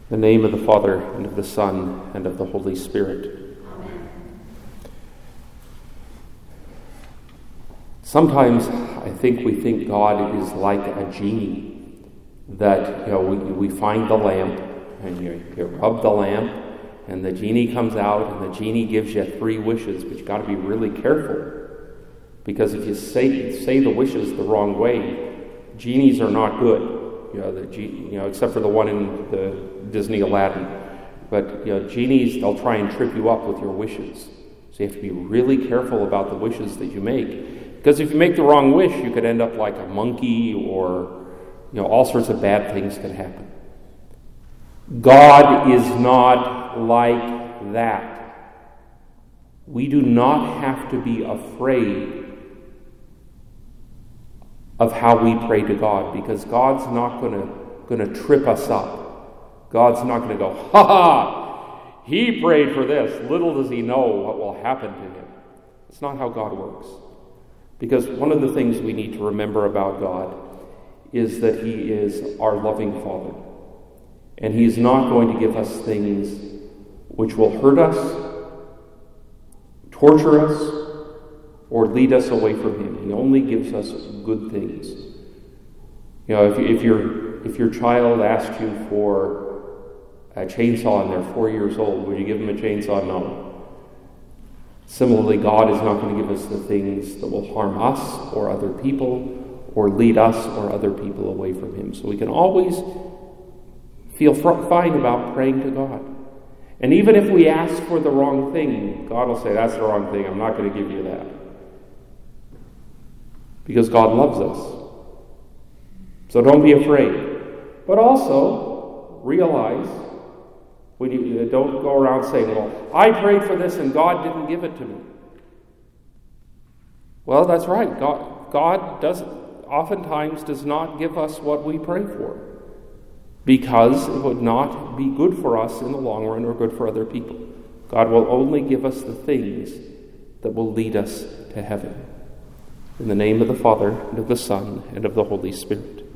In the name of the Father, and of the Son, and of the Holy Spirit. Amen. Sometimes I think we think God is like a genie, that we find the lamp, and you rub the lamp, and the genie comes out, and the genie gives you 3 wishes, but you got to be really careful, because if you say the wishes the wrong way, genies are not good. Except for the one in the Disney Aladdin. But genies, they'll try and trip you up with your wishes. So you have to be really careful about the wishes that you make. Because if you make the wrong wish, you could end up like a monkey, or all sorts of bad things can happen. God is not like that. We do not have to be afraid of how we pray to God, because God's not going to trip us up. God's not going to go, ha ha, he prayed for this. Little does he know what will happen to him. It's not how God works. Because one of the things we need to remember about God is that he is our loving Father. And he is not going to give us things which will hurt us, torture us, or lead us away from him. He only gives us good things. If your child asked you for a chainsaw and they're 4 years old, would you give them a chainsaw? No. Similarly, God is not going to give us the things that will harm us or other people, or lead us or other people away from him. So we can always feel fine about praying to God. And even if we ask for the wrong thing, God will say, that's the wrong thing, I'm not going to give you that. Because God loves us. So don't be afraid. But also realize, when you don't go around saying, well, I prayed for this and God didn't give it to me. Well, that's right. God oftentimes does not give us what we pray for, because it would not be good for us in the long run or good for other people. God will only give us the things that will lead us to heaven. In the name of the Father, and of the Son, and of the Holy Spirit.